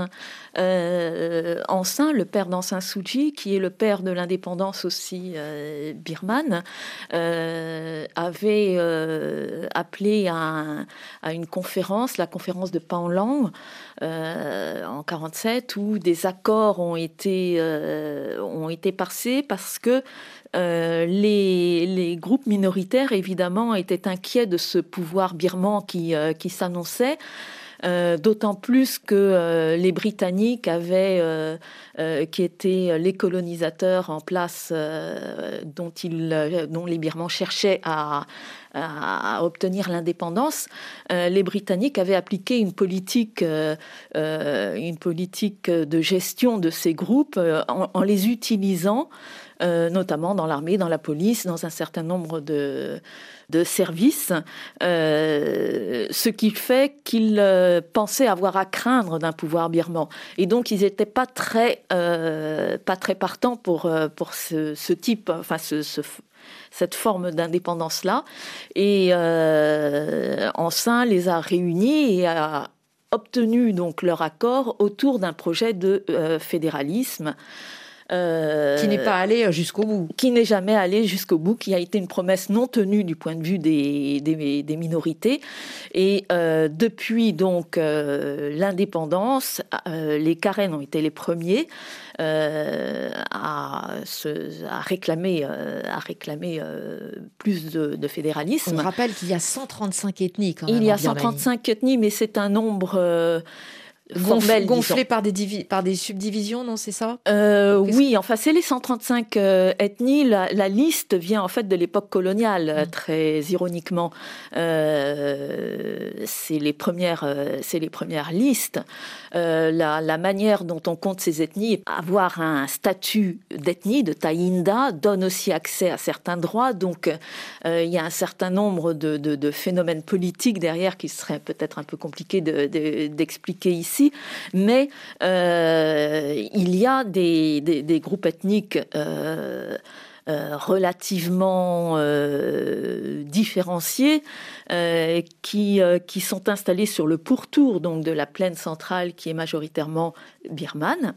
Speaker 3: Euh, Aung San, le père d'Aung San Suu Kyi, qui est le père de l'indépendance aussi euh, birmane, euh, avait euh, appelé à, à une conférence, la conférence de Panlang, euh, en quarante-sept, où des accords ont été, euh, ont été passés parce que Euh, les, les groupes minoritaires, évidemment, étaient inquiets de ce pouvoir birman qui, euh, qui s'annonçait, euh, d'autant plus que euh, les Britanniques avaient, euh, euh, qui étaient les colonisateurs en place, euh, dont, ils, dont les Birmans cherchaient à, à, à obtenir l'indépendance, euh, les Britanniques avaient appliqué une politique, euh, euh, une politique de gestion de ces groupes euh, en, en les utilisant, euh, notamment dans l'armée, dans la police, dans un certain nombre de, de services, euh, ce qui fait qu'ils euh, pensaient avoir à craindre d'un pouvoir birman. Et donc, ils n'étaient pas très, euh, pas très partants pour, pour ce, ce type, enfin, ce, ce, cette forme d'indépendance-là. Et euh, Ansin les a réunis et a obtenu donc leur accord autour d'un projet de euh, fédéralisme.
Speaker 2: Euh, qui n'est pas allé jusqu'au bout.
Speaker 3: Qui n'est jamais allé jusqu'au bout, qui a été une promesse non tenue du point de vue des, des, des minorités. Et euh, depuis donc euh, l'indépendance, euh, les Karen ont été les premiers euh, à, se, à réclamer, euh, à réclamer euh, plus de, de fédéralisme.
Speaker 2: On rappelle qu'il y a cent trente-cinq ethnies quand même.
Speaker 3: Il y a cent trente-cinq ethnies, mais c'est un nombre... Euh,
Speaker 2: Formel, gonflé par des, divi- par des subdivisions, non, c'est ça
Speaker 3: euh, Oui, enfin, c'est les cent trente-cinq euh, ethnies. La, la liste vient en fait de l'époque coloniale, mmh. très ironiquement. Euh, c'est, les premières, euh, c'est les premières listes. Euh, la, la manière dont on compte ces ethnies, avoir un statut d'ethnie, de taïnda, donne aussi accès à certains droits. Donc, euh, il y a un certain nombre de, de, de phénomènes politiques derrière qui seraient peut-être un peu compliqués de, de, d'expliquer ici. Mais euh, il y a des, des, des groupes ethniques euh, euh, relativement euh, différenciés euh, qui, euh, qui sont installés sur le pourtour donc, de la plaine centrale qui est majoritairement birmane.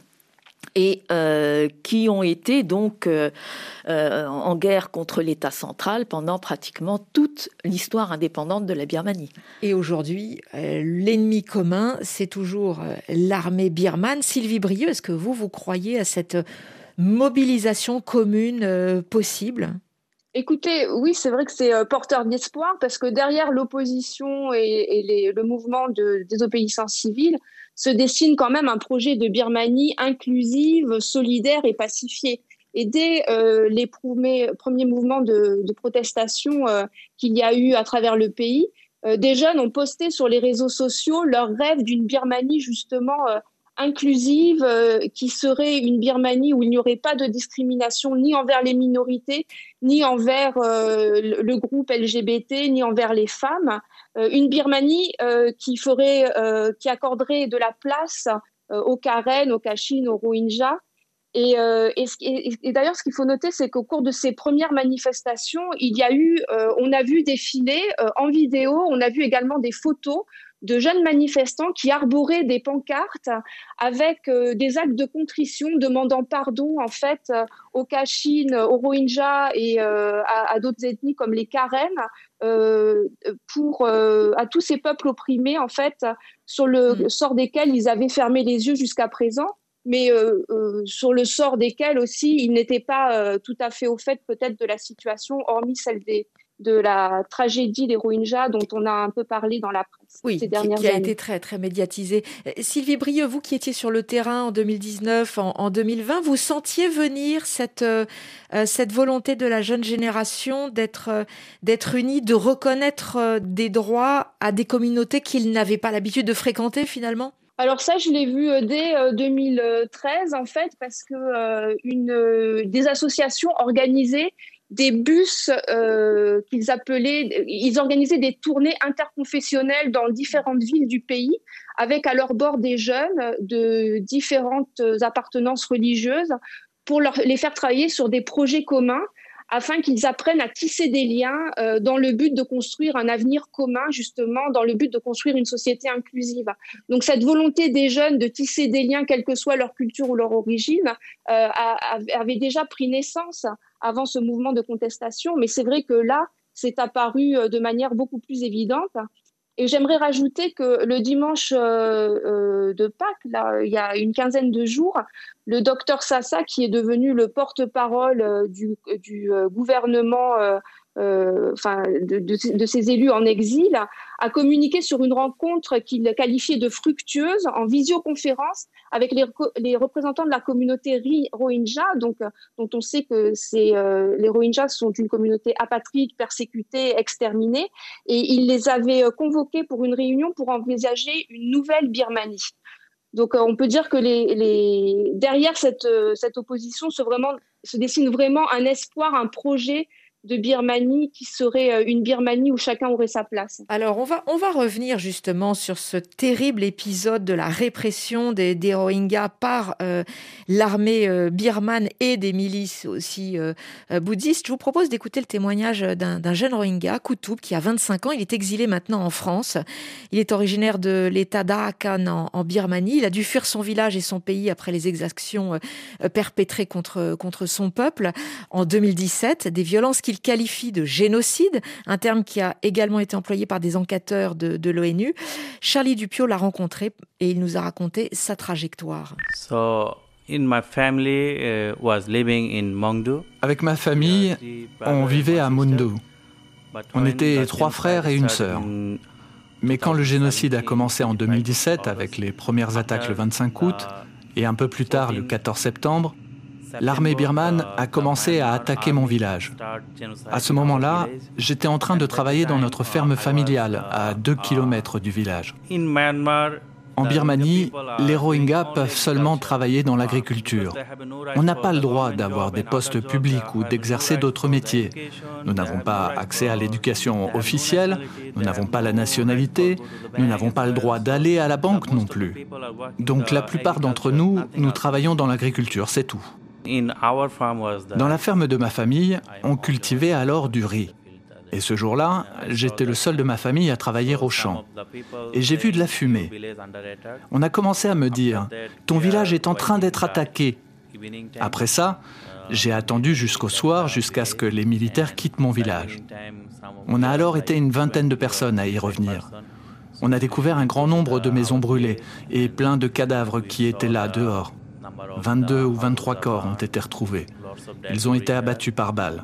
Speaker 3: Et euh, qui ont été donc euh, euh, en guerre contre l'État central pendant pratiquement toute l'histoire indépendante de la Birmanie.
Speaker 2: Et aujourd'hui, euh, l'ennemi commun, c'est toujours euh, l'armée birmane. Sylvie Brieux, est-ce que vous, vous croyez à cette mobilisation commune euh, possible ?
Speaker 6: Écoutez, oui, c'est vrai que c'est euh, porteur d'espoir parce que derrière l'opposition et, et les, le mouvement de désobéissance civile, se dessine quand même un projet de Birmanie inclusive, solidaire et pacifiée. Et dès euh, les premiers, premiers mouvements de, de protestation euh, qu'il y a eu à travers le pays, euh, des jeunes ont posté sur les réseaux sociaux leur rêve d'une Birmanie justement euh, inclusive, euh, qui serait une Birmanie où il n'y aurait pas de discrimination ni envers les minorités, ni envers euh, le, le groupe L G B T, ni envers les femmes. Euh, une Birmanie euh, qui ferait, euh, qui accorderait de la place euh, aux Karen, aux Kachin, aux Rohingyas. Et, euh, et, et, et d'ailleurs, ce qu'il faut noter, c'est qu'au cours de ces premières manifestations, il y a eu, euh, on a vu défiler euh, en vidéo, on a vu également des photos de jeunes manifestants qui arboraient des pancartes avec euh, des actes de contrition demandant pardon en fait euh, aux Kachin, aux Rohingyas et euh, à, à d'autres ethnies comme les Karen, euh, pour euh, à tous ces peuples opprimés en fait sur le mmh. sort desquels ils avaient fermé les yeux jusqu'à présent. Mais euh, euh, sur le sort desquels aussi, ils n'étaient pas euh, tout à fait au fait peut-être de la situation, hormis celle des, de la tragédie des Rohingyas dont on a un peu parlé dans la presse
Speaker 2: oui,
Speaker 6: ces dernières
Speaker 2: qui, qui a
Speaker 6: années.
Speaker 2: été très, très médiatisée. Sylvie Brieux, vous qui étiez sur le terrain en deux mille dix-neuf, en, en deux mille vingt, vous sentiez venir cette, euh, cette volonté de la jeune génération d'être, euh, d'être unie, de reconnaître euh, des droits à des communautés qu'ils n'avaient pas l'habitude de fréquenter finalement ?
Speaker 6: Alors ça, je l'ai vu dès deux mille treize, en fait, parce que euh, une, euh, des associations organisaient des bus euh, qu'ils appelaient, ils organisaient des tournées interconfessionnelles dans différentes villes du pays, avec à leur bord des jeunes de différentes appartenances religieuses, pour leur, les faire travailler sur des projets communs, afin qu'ils apprennent à tisser des liens euh, dans le but de construire un avenir commun, justement, dans le but de construire une société inclusive. Donc cette volonté des jeunes de tisser des liens, quelle que soit leur culture ou leur origine, euh, avait déjà pris naissance avant ce mouvement de contestation, mais c'est vrai que là, c'est apparu de manière beaucoup plus évidente. Et j'aimerais rajouter que le dimanche euh, euh, de Pâques, là, il y a une quinzaine de jours, le docteur Sassa, qui est devenu le porte-parole euh, du, du euh, gouvernement euh, euh, enfin, de, de, de ces élus en exil, a communiqué sur une rencontre qu'il qualifiait de fructueuse en visioconférence avec les, les représentants de la communauté Rohingya, donc, dont on sait que c'est, euh, les Rohingyas sont une communauté apatride, persécutée, exterminée, et il les avait convoqués pour une réunion pour envisager une nouvelle Birmanie. Donc, on peut dire que les, les... derrière cette, cette opposition se, vraiment, se dessine vraiment un espoir, un projet de Birmanie qui serait une Birmanie où chacun aurait sa place.
Speaker 2: Alors, on va, on va revenir justement sur ce terrible épisode de la répression des, des Rohingyas par euh, l'armée euh, birmane et des milices aussi euh, bouddhistes. Je vous propose d'écouter le témoignage d'un, d'un jeune Rohingya, Koutoub, qui a vingt-cinq ans. Il est exilé maintenant en France. Il est originaire de l'état d'Arakan en, en Birmanie. Il a dû fuir son village et son pays après les exactions euh, perpétrées contre, contre son peuple en deux mille dix-sept. Des violences qui qualifie de génocide, un terme qui a également été employé par des enquêteurs de, de l'ONU. Charlie Dupieux l'a rencontré et il nous a raconté sa trajectoire.
Speaker 9: So, in my family, uh, was living in Mongdu.
Speaker 10: Avec ma famille, on vivait à Mundu. On était trois frères et une sœur. Mais quand le génocide a commencé en deux mille dix-sept, avec les premières attaques le vingt-cinq août et un peu plus tard le quatorze septembre, l'armée birmane a commencé à attaquer mon village. À ce moment-là, j'étais en train de travailler dans notre ferme familiale, à deux kilomètres du village. En Birmanie, les Rohingyas peuvent seulement travailler dans l'agriculture. On n'a pas le droit d'avoir des postes publics ou d'exercer d'autres métiers. Nous n'avons pas accès à l'éducation officielle, nous n'avons pas la nationalité, nous n'avons pas le droit d'aller à la banque non plus. Donc la plupart d'entre nous, nous travaillons dans l'agriculture, c'est tout. Dans la ferme de ma famille, on cultivait alors du riz. Et ce jour-là, j'étais le seul de ma famille à travailler au champ. Et j'ai vu de la fumée. On a commencé à me dire « Ton village est en train d'être attaqué ». Après ça, j'ai attendu jusqu'au soir, jusqu'à ce que les militaires quittent mon village. On a alors été une vingtaine de personnes à y revenir. On a découvert un grand nombre de maisons brûlées et plein de cadavres qui étaient là, dehors. vingt-deux ou vingt-trois corps ont été retrouvés. Ils ont été abattus par balles.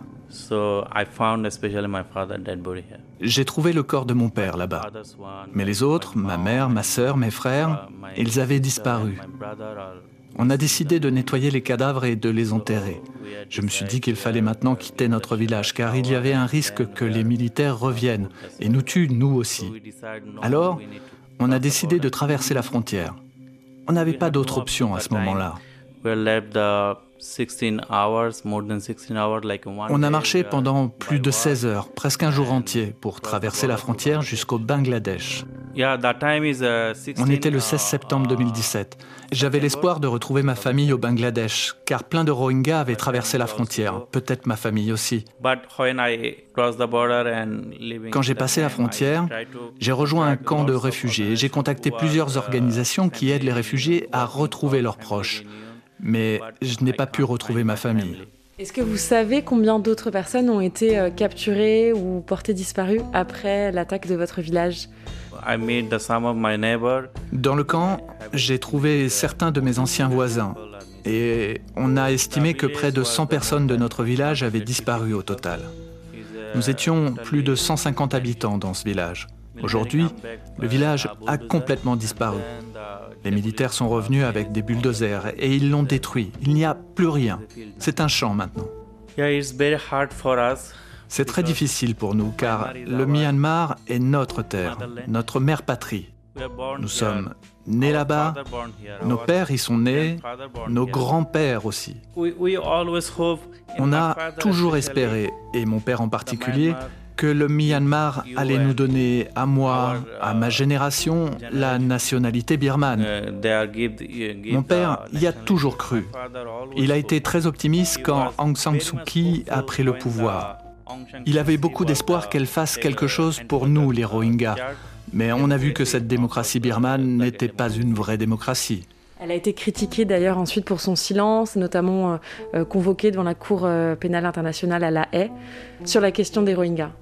Speaker 10: J'ai trouvé le corps de mon père là-bas. Mais les autres, ma mère, ma sœur, mes frères, ils avaient disparu. On a décidé de nettoyer les cadavres et de les enterrer. Je me suis dit qu'il fallait maintenant quitter notre village, car il y avait un risque que les militaires reviennent et nous tuent, nous aussi. Alors, on a décidé de traverser la frontière. On n'avait pas d'autre option à ce moment-là. On a marché pendant plus de seize heures, presque un jour entier, pour traverser la frontière jusqu'au Bangladesh. On était le seize septembre deux mille dix-sept. J'avais l'espoir de retrouver ma famille au Bangladesh, car plein de Rohingyas avaient traversé la frontière, peut-être ma famille aussi. Quand j'ai passé la frontière, j'ai rejoint un camp de réfugiés et j'ai contacté plusieurs organisations qui aident les réfugiés à retrouver leurs proches. Mais je n'ai pas pu retrouver ma famille.
Speaker 11: Est-ce que vous savez combien d'autres personnes ont été euh, capturées ou portées disparues après l'attaque de votre village ?
Speaker 10: Dans le camp, j'ai trouvé certains de mes anciens voisins. Et on a estimé que près de cent personnes de notre village avaient disparu au total. Nous étions plus de cent cinquante habitants dans ce village. Aujourd'hui, le village a complètement disparu. Les militaires sont revenus avec des bulldozers et ils l'ont détruit. Il n'y a plus rien. C'est un champ maintenant. C'est très difficile pour nous car le Myanmar est notre terre, notre mère patrie. Nous sommes nés là-bas, nos pères y sont nés, nos grands-pères aussi. On a toujours espéré, et mon père en particulier, que le Myanmar allait nous donner, à moi, à ma génération, la nationalité birmane. Mon père y a toujours cru. Il a été très optimiste quand Aung San Suu Kyi a pris le pouvoir. Il avait beaucoup d'espoir qu'elle fasse quelque chose pour nous, les Rohingyas. Mais on a vu que cette démocratie birmane n'était pas une vraie démocratie.
Speaker 11: Elle a été critiquée d'ailleurs ensuite pour son silence, notamment euh, convoquée devant la Cour euh, pénale internationale à La Haye, sur la question des Rohingyas.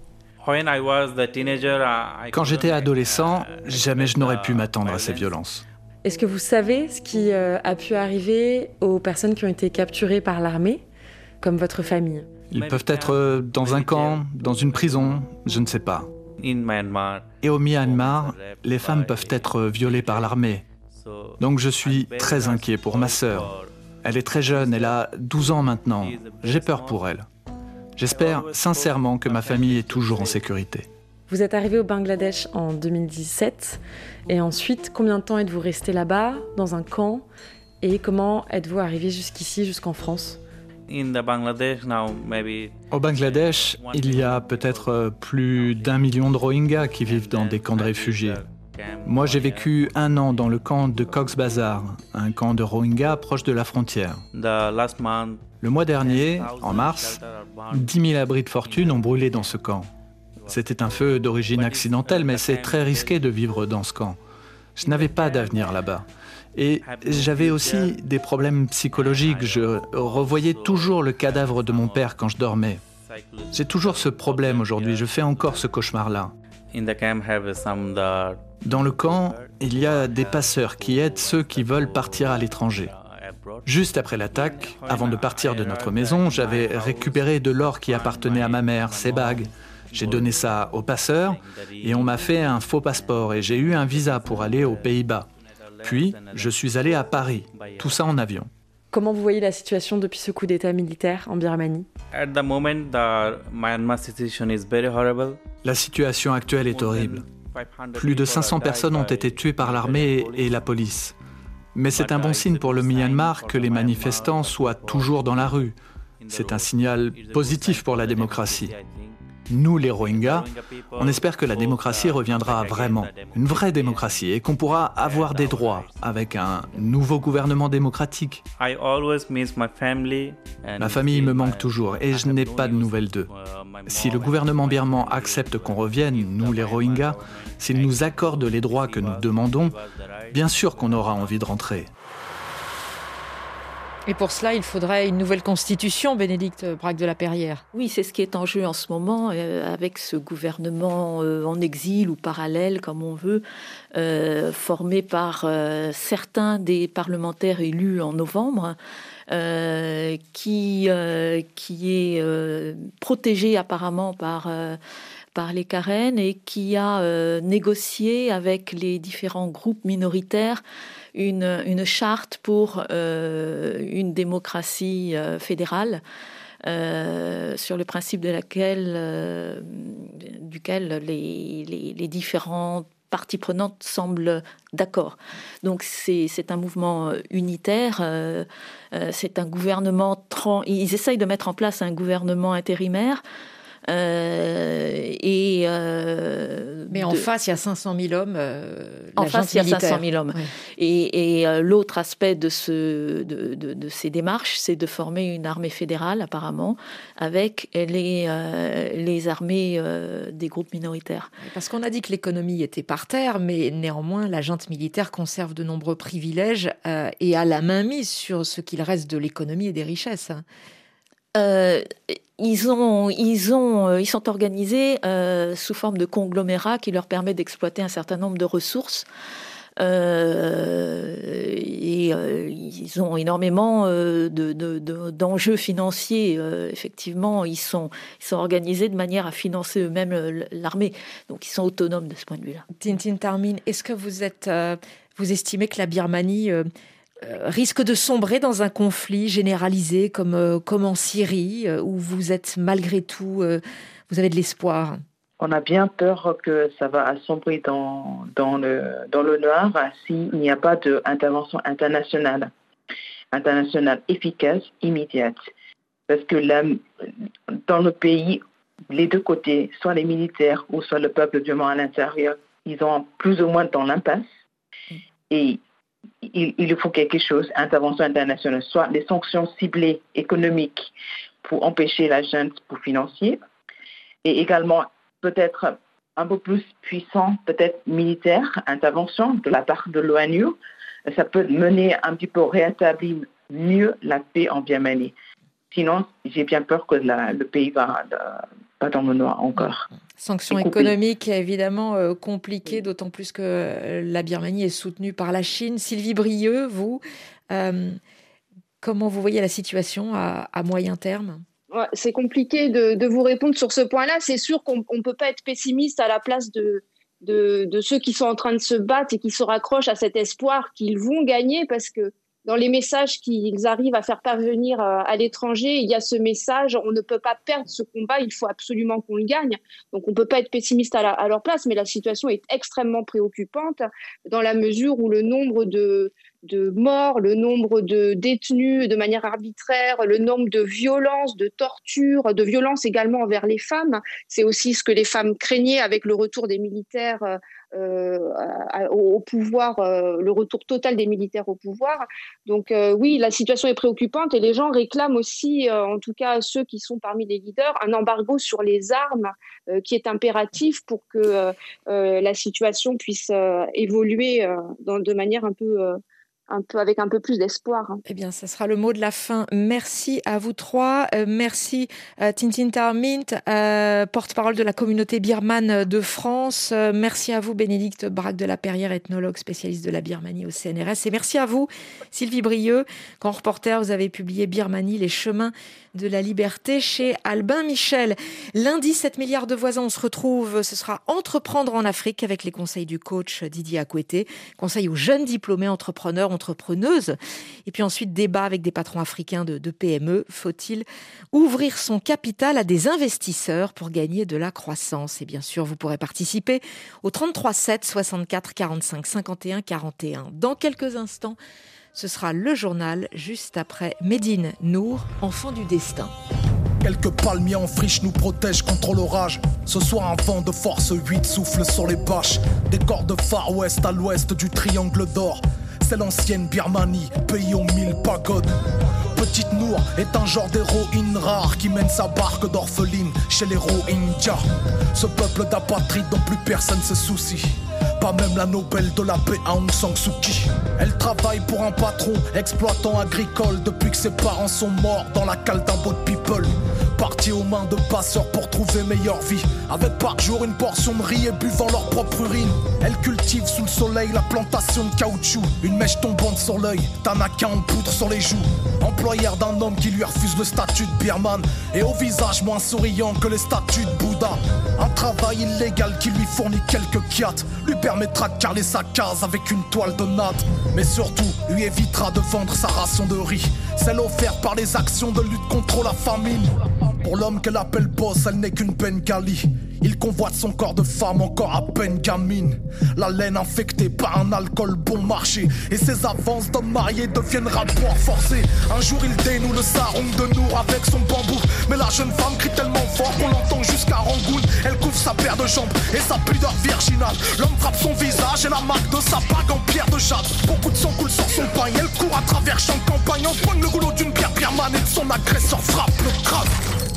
Speaker 10: Quand j'étais adolescent, jamais je n'aurais pu m'attendre à ces violences.
Speaker 11: Est-ce que vous savez ce qui euh, a pu arriver aux personnes qui ont été capturées par l'armée, comme votre famille ?
Speaker 10: Ils peuvent être dans un camp, dans une prison, je ne sais pas. Et au Myanmar, les femmes peuvent être violées par l'armée. Donc je suis très inquiet pour ma sœur. Elle est très jeune, elle a douze ans maintenant. J'ai peur pour elle. J'espère sincèrement que ma famille est toujours en sécurité.
Speaker 11: Vous êtes arrivé au Bangladesh en deux mille dix-sept. Et ensuite, combien de temps êtes-vous resté là-bas, dans un camp? Et comment êtes-vous arrivé jusqu'ici, jusqu'en France?
Speaker 10: Au Bangladesh, il y a peut-être plus d'un million de Rohingyas qui vivent dans des camps de réfugiés. Moi, j'ai vécu un an dans le camp de Cox's Bazar, un camp de Rohingyas proche de la frontière. Le mois dernier, en mars, dix mille abris de fortune ont brûlé dans ce camp. C'était un feu d'origine accidentelle, mais c'est très risqué de vivre dans ce camp. Je n'avais pas d'avenir là-bas. Et j'avais aussi des problèmes psychologiques. Je revoyais toujours le cadavre de mon père quand je dormais. J'ai toujours ce problème aujourd'hui. Je fais encore ce cauchemar-là. Dans le camp, il y a des passeurs qui aident ceux qui veulent partir à l'étranger. Juste après l'attaque, avant de partir de notre maison, j'avais récupéré de l'or qui appartenait à ma mère, ses bagues. J'ai donné ça aux passeurs et on m'a fait un faux passeport et j'ai eu un visa pour aller aux Pays-Bas. Puis, je suis allé à Paris, tout ça en avion.
Speaker 11: Comment vous voyez la situation depuis ce coup d'État militaire en Birmanie?
Speaker 10: La situation actuelle est horrible. Plus de cinq cents personnes ont été tuées par l'armée et la police. Mais c'est un bon signe pour le Myanmar que les manifestants soient toujours dans la rue. C'est un signal positif pour la démocratie. Nous, les Rohingyas, on espère que la démocratie reviendra vraiment, une vraie démocratie, et qu'on pourra avoir des droits avec un nouveau gouvernement démocratique. Ma famille me manque toujours et je n'ai pas de nouvelles d'eux. Si le gouvernement birman accepte qu'on revienne, nous, les Rohingyas, s'il nous accorde les droits que nous demandons, bien sûr qu'on aura envie de rentrer.
Speaker 2: Et pour cela, il faudrait une nouvelle constitution, Bénédicte Braque de la Perrière.
Speaker 3: Oui, c'est ce qui est en jeu en ce moment, euh, avec ce gouvernement euh, en exil ou parallèle, comme on veut, euh, formé par euh, certains des parlementaires élus en novembre, euh, qui, euh, qui est euh, protégé apparemment par... Euh, par les Karen et qui a euh, négocié avec les différents groupes minoritaires une, une charte pour euh, une démocratie euh, fédérale euh, sur le principe de laquelle, euh, duquel les, les, les différentes parties prenantes semblent d'accord. Donc c'est, c'est un mouvement unitaire, euh, euh, c'est un gouvernement... Tran- ils essayent de mettre en place un gouvernement intérimaire. Euh, et euh,
Speaker 2: Mais en de... face, il y a cinq cent mille hommes. Euh,
Speaker 3: en face, il y a cinq cent mille hommes.
Speaker 2: Oui.
Speaker 3: Et, et euh, l'autre aspect de, ce, de, de, de ces démarches, c'est de former une armée fédérale, apparemment, avec les, euh, les armées euh, des groupes minoritaires.
Speaker 2: Parce qu'on a dit que l'économie était par terre, mais néanmoins, la junte militaire conserve de nombreux privilèges euh, et a la main mise sur ce qu'il reste de l'économie et des richesses.
Speaker 3: Euh, ils, ont, ils, ont, ils sont organisés euh, sous forme de conglomérats qui leur permet d'exploiter un certain nombre de ressources. Euh, et euh, ils ont énormément euh, de, de, de, d'enjeux financiers. Euh, effectivement, ils sont, ils sont organisés de manière à financer eux-mêmes l'armée. Donc, ils sont autonomes de ce point de vue-là.
Speaker 2: Tintin Tarmin, est-ce que vous, êtes, euh, vous estimez que la Birmanie... Euh, Euh, risque de sombrer dans un conflit généralisé comme, euh, comme en Syrie, euh, où vous êtes malgré tout, euh, vous avez de l'espoir?
Speaker 4: On a bien peur que ça va sombrer dans, dans, le, dans le noir s'il n'y a pas d'intervention internationale, internationale efficace, immédiate. Parce que là, dans le pays, les deux côtés, soit les militaires ou soit le peuple du monde à l'intérieur, ils sont plus ou moins dans l'impasse. Et Il, il faut quelque chose, intervention internationale, soit des sanctions ciblées économiques pour empêcher la junte pour financier, et également peut-être un peu plus puissant, peut-être militaire, intervention de la part de l'ONU. Ça peut mener un petit peu rétablir mieux la paix en Birmanie. Sinon, j'ai bien peur que la, le pays va pas dans le noir encore.
Speaker 2: Sanctions économiques, évidemment, euh, compliquées, d'autant plus que euh, la Birmanie est soutenue par la Chine. Sylvie Brieux, vous, euh, comment vous voyez la situation à, à moyen terme ?
Speaker 6: Ouais, c'est compliqué de, de vous répondre sur ce point-là. C'est sûr qu'on ne peut pas être pessimiste à la place de, de, de ceux qui sont en train de se battre et qui se raccrochent à cet espoir qu'ils vont gagner, parce que dans les messages qu'ils arrivent à faire parvenir à l'étranger, il y a ce message, on ne peut pas perdre ce combat, il faut absolument qu'on le gagne. Donc on ne peut pas être pessimiste à, la, à leur place, mais la situation est extrêmement préoccupante dans la mesure où le nombre de, de morts, le nombre de détenus de manière arbitraire, le nombre de violences, de tortures, de violences également envers les femmes, c'est aussi ce que les femmes craignaient avec le retour des militaires Euh, au pouvoir, euh, le retour total des militaires au pouvoir. Donc euh, oui, la situation est préoccupante et les gens réclament aussi, euh, en tout cas ceux qui sont parmi les leaders, un embargo sur les armes euh, qui est impératif pour que euh, euh, la situation puisse euh, évoluer euh, dans, de manière un peu... Euh, Un peu, avec un peu plus d'espoir.
Speaker 2: Eh bien, ça sera le mot de la fin. Merci à vous trois. Euh, merci euh, Tintin Mint, euh, porte-parole de la communauté birmane de France. Euh, merci à vous Bénédicte Braque de la Perrière, ethnologue spécialiste de la Birmanie au C N R S. Et merci à vous Sylvie Brieux, grand reporter, vous avez publié Birmanie, les chemins de la liberté chez Albin Michel. Lundi, sept milliards de voisins, on se retrouve, ce sera Entreprendre en Afrique avec les conseils du coach Didier Akoueté, conseils aux jeunes diplômés entrepreneurs, entrepreneuses. Et puis ensuite, débat avec des patrons africains de, de P M E. Faut-il ouvrir son capital à des investisseurs pour gagner de la croissance? Et bien sûr, vous pourrez participer au trente-trois sept soixante-quatre quarante-cinq cinquante et un quarante et un. Dans quelques instants, ce sera le journal, juste après Médine Nour, enfant du destin.
Speaker 12: Quelques palmiers en friche nous protègent contre l'orage. Ce soir un vent de force huit souffle sur les bâches. Des corps de Far West à l'ouest du triangle d'or. C'est l'ancienne Birmanie, pays aux mille pagodes. Petite Nour est un genre d'héroïne rare qui mène sa barque d'orpheline chez les Rohingyas. Ce peuple d'apatrides dont plus personne se soucie. Pas même la Nobel de la paix à Aung San Suu Kyi. Elle travaille pour un patron exploitant agricole depuis que ses parents sont morts dans la cale d'un boat people. Partis aux mains de passeurs pour trouver meilleure vie. Avec par jour une portion de riz et buvant leur propre urine. Elle cultive sous le soleil la plantation de caoutchouc. Une mèche tombante sur l'œil, Tanaka en poudre sur les joues. Employeur d'un homme qui lui refuse le statut de birman. Et au visage moins souriant que les statues de Bouddha. Un travail illégal qui lui fournit quelques kiats. Lui permettra de carler sa case avec une toile de natte. Mais surtout, lui évitera de vendre sa ration de riz. Celle offerte par les actions de lutte contre la famine. Pour l'homme qu'elle appelle boss, elle n'est qu'une bengali. Il convoite son corps de femme encore à peine gamine. La laine infectée par un alcool bon marché. Et ses avances d'hommes mariés deviennent rapports forcés. Un jour il dénoue le sarong de Nour avec son bambou. Mais la jeune femme crie tellement fort qu'on l'entend jusqu'à Rangoon. Elle couvre sa paire de jambes et sa pudeur virginale. L'homme frappe son visage et la marque de sa bague en pierre de jade. Beaucoup de sang coule sur son pagne. Elle court à travers champs de campagne. Empoigne le goulot d'une pierre birmane et de son agresseur frappe le crâne.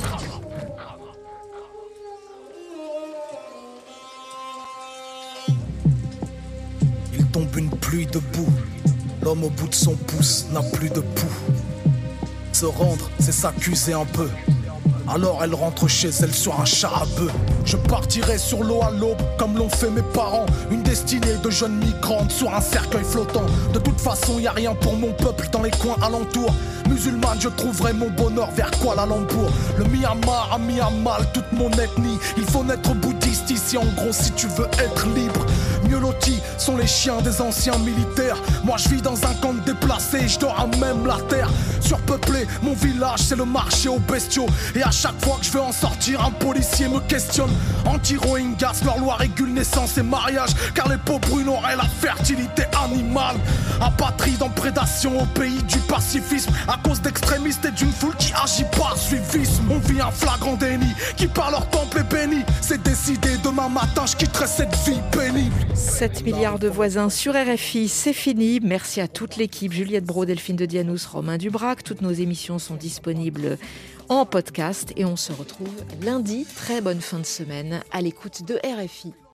Speaker 12: Tombe une pluie de boue. L'homme au bout de son pouce n'a plus de pouls. Se rendre, c'est s'accuser un peu. Alors elle rentre chez elle sur un char à bœuf. Je partirai sur l'eau à l'aube comme l'ont fait mes parents. Une destinée de jeunes migrantes sur un cercueil flottant. De toute façon y a rien pour mon peuple dans les coins alentours. Musulmane, je trouverai mon bonheur vers Kuala Lumpur. Le Myanmar a mis à mal toute mon ethnie. Il faut naître bouddhiste ici en gros si tu veux être libre. Mieux lotis sont les chiens des anciens militaires. Moi je vis dans un camp de déplacés, je dors à même la terre. Surpeuplé, mon village c'est le marché aux bestiaux. Et à chaque fois que je veux en sortir, un policier me questionne. Anti-Rohingyas, leur loi régule naissance et mariage. Car les peaux brunes auraient la fertilité animale. Apatride en prédation au pays du pacifisme. À cause d'extrémistes et d'une foule qui agit par suivisme. On vit un flagrant déni, qui par leur temple est béni. C'est décidé, demain matin je quitterai cette vie pénible.
Speaker 2: sept milliards de voisins sur R F I, c'est fini. Merci à toute l'équipe, Juliette Brault, Delphine de Dianous, Romain Dubrac. Toutes nos émissions sont disponibles en podcast et on se retrouve lundi. Très bonne fin de semaine à l'écoute de R F I.